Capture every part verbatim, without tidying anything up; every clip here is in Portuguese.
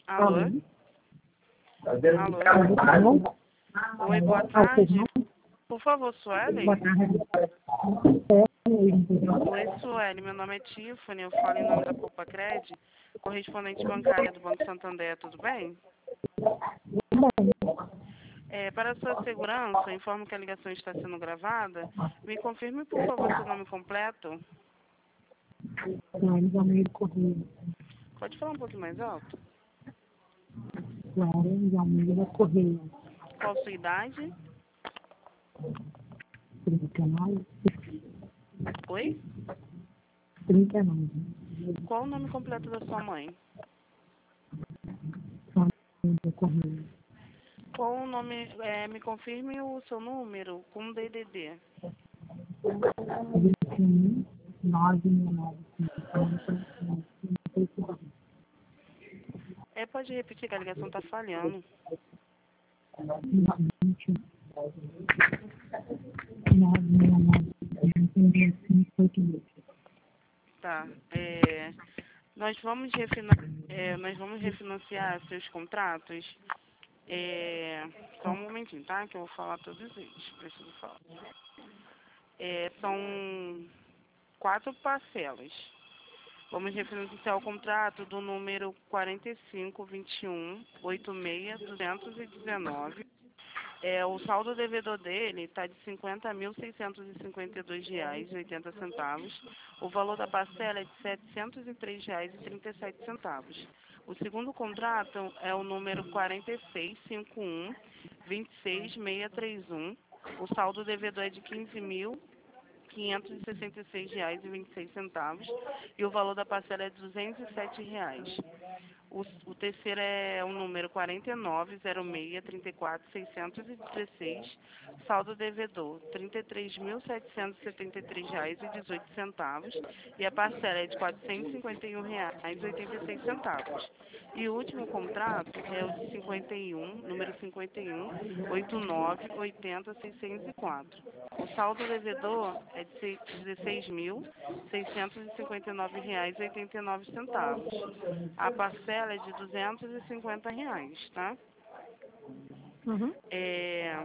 Alô? Alô? Oi, boa tarde. Por favor, Sueli? Oi, Sueli. Meu nome é Tiffany. Eu falo em nome da Copacred, correspondente bancária do Banco Santander. Tudo bem? É, para a sua segurança, informo que a ligação está sendo gravada. Me confirme, por favor, seu nome completo. Claro, Almeida Correia. Pode falar um pouquinho mais alto? Claro, Almeida Correia. Qual a sua idade? trinta e nove. Oi? trinta e nove. Qual o nome completo da sua mãe? Almeida Correia. Qual o nome... É, me confirme o seu número com D D D. vinte e um, nove nove cinquenta. É, pode repetir que a ligação está falhando. vinte e um, nove nove cinco oito oito. Tá. É, nós, vamos refina, é, nós vamos refinanciar seus contratos. É, só um momentinho, tá? Que eu vou falar todos eles. Preciso falar. É, são quatro parcelas. Vamos refinanciar o contrato do número quarenta e cinco, vinte e um, oitenta e seis, duzentos e dezenove. É, o saldo devedor dele está de cinquenta mil seiscentos e cinquenta e dois reais e oitenta centavos. O valor da parcela é de setecentos e três reais e trinta e sete centavos. O segundo contrato é o número quarenta e seis, cinquenta e um, vinte e seis, seiscentos e trinta e um. O saldo devedor é de quinze mil quinhentos e sessenta e seis reais e vinte e seis centavos e o valor da parcela é de duzentos e sete reais. O, o terceiro é o número quarenta e nove, zero seis, trinta e quatro, seiscentos e dezesseis, saldo devedor trinta e três mil setecentos e setenta e três reais e dezoito centavos e a parcela é de quatrocentos e cinquenta e um reais e oitenta e seis centavos. E o último contrato é o de cinquenta e um, número cinquenta e um, oitenta e nove, oitenta, seiscentos e quatro. O saldo devedor é de dezesseis mil seiscentos e cinquenta e nove reais e oitenta e nove centavos. A parcela é de duzentos e cinquenta reais, tá? Uhum. É,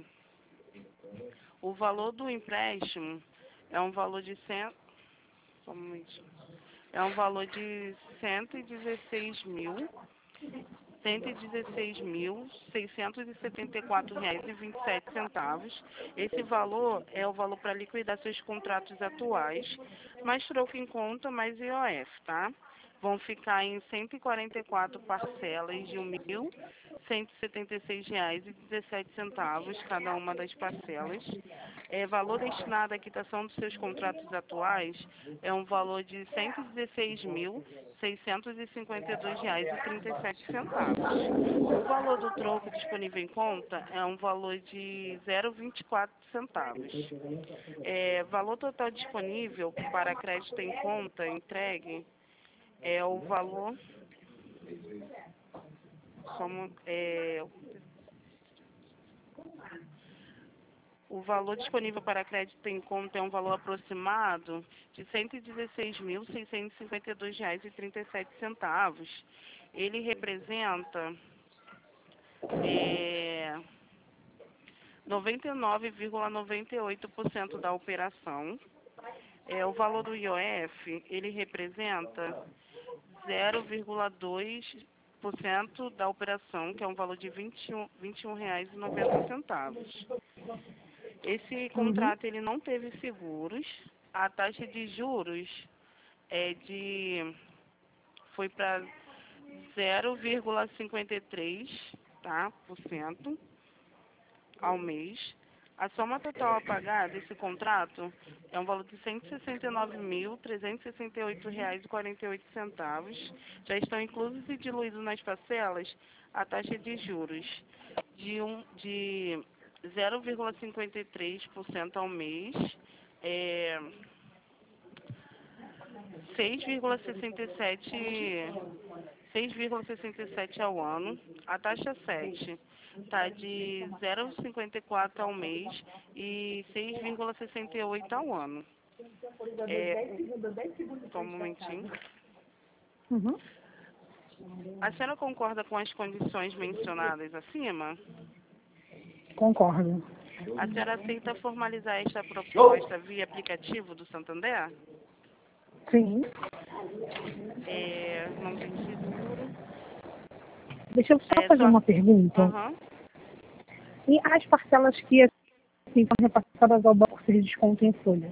o valor do empréstimo é um valor de cem, só um momentinho. É um valor de cento e dezesseis mil cento e dezesseis mil seiscentos e setenta e quatro reais e vinte e sete centavos. Esse valor é o valor para liquidar seus contratos atuais, mais troco em conta, mais I O F, tá? Vão ficar em cento e quarenta e quatro parcelas de mil cento e setenta e seis reais e dezessete centavos cada uma das parcelas. É, valor destinado à quitação dos seus contratos atuais é um valor de cento e dezesseis mil seiscentos e cinquenta e dois reais e trinta e sete centavos. O valor do troco disponível em conta é um valor de zero vírgula vinte e quatro centavos. É, valor total disponível para crédito em conta entregue é o valor como, é, o valor disponível para crédito em conta é um valor aproximado de cento e dezesseis mil seiscentos e cinquenta e dois reais e trinta e sete centavos. Ele representa é, noventa e nove vírgula noventa e oito por cento da operação. É, o valor do I O F, ele representa zero vírgula dois por cento da operação, que é um valor de vinte e um, vinte e um reais e noventa centavos. Esse contrato, ele não teve seguros. A taxa de juros é de, foi para zero vírgula cinquenta e três, tá, por cento ao mês. A soma total a pagar desse contrato é um valor de cento e sessenta e nove mil trezentos e sessenta e oito reais e quarenta e oito centavos. Já estão inclusos e diluídos nas parcelas a taxa de juros de, um, de zero vírgula cinquenta e três por cento ao mês, é, seis vírgula sessenta e sete seis vírgula sessenta e sete ao ano. A taxa sete está de zero vírgula cinquenta e quatro ao mês e seis vírgula sessenta e oito ao ano. É, só um momentinho. Uhum. A senhora concorda com as condições mencionadas acima? Concordo. A senhora aceita formalizar esta proposta via aplicativo do Santander? Sim. É, não tem seguro. Deixa eu só É, fazer só... uma pergunta. Aham. E as parcelas que assim, são repassadas ao banco se desconto em folha?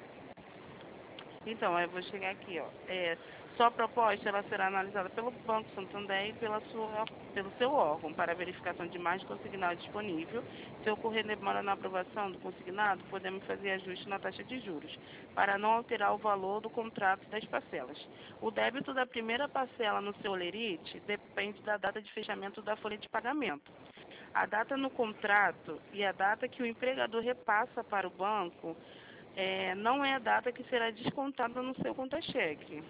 Então, eu vou chegar aqui, ó. É, sua proposta ela será analisada pelo Banco Santander e pela sua, pelo seu órgão para verificação de margem consignada disponível. Se ocorrer demora na aprovação do consignado, podemos fazer ajuste na taxa de juros, para não alterar o valor do contrato das parcelas. O débito da primeira parcela no seu lerite depende da data de fechamento da folha de pagamento. A data no contrato e a data que o empregador repassa para o banco É, não é a data que será descontada no seu conta-cheque.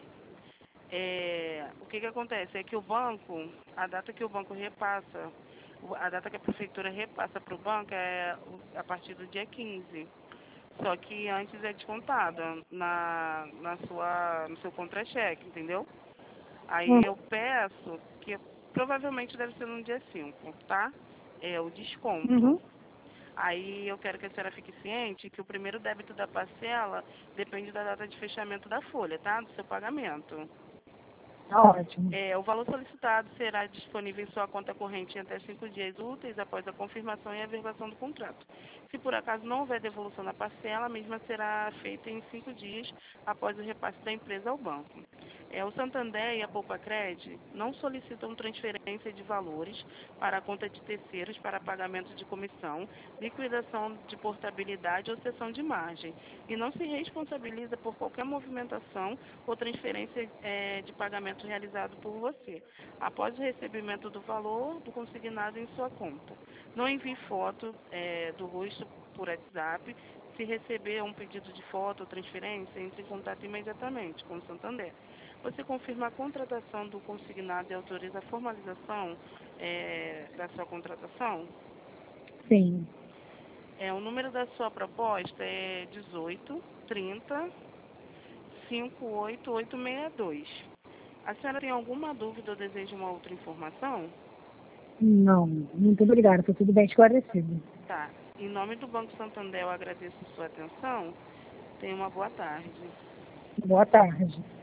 É, o que, que acontece? É que o banco, a data que o banco repassa, a data que a prefeitura repassa para o banco é a partir do dia quinze. Só que antes é descontada na, na sua, no seu contra-cheque, entendeu? Aí Hum. eu peço que provavelmente deve ser no dia cinco, tá? É o desconto. Uhum. Aí eu quero que a senhora fique ciente que o primeiro débito da parcela depende da data de fechamento da folha, tá? Do seu pagamento. Tá ótimo. É, o valor solicitado será disponível em sua conta corrente em até cinco dias úteis após a confirmação e averbação do contrato. Se por acaso não houver devolução da parcela, a mesma será feita em cinco dias após o repasse da empresa ao banco. É, o Santander e a Poupa-Cred não solicitam transferência de valores para a conta de terceiros para pagamento de comissão, liquidação de portabilidade ou cessão de margem, e não se responsabiliza por qualquer movimentação ou transferência é, de pagamento realizado por você, após o recebimento do valor do consignado em sua conta. Não envie foto é, do rosto por WhatsApp. Se receber um pedido de foto ou transferência, entre em contato imediatamente com o Santander. Você confirma a contratação do consignado e autoriza a formalização é, da sua contratação? Sim. É, o número da sua proposta é dezoito, trinta, cinquenta e oito, oitocentos e sessenta e dois. A senhora tem alguma dúvida ou deseja uma outra informação? Não, muito obrigada, está tudo bem esclarecido. Tá. Em nome do Banco Santander, eu agradeço a sua atenção. Tenha uma boa tarde. Boa tarde.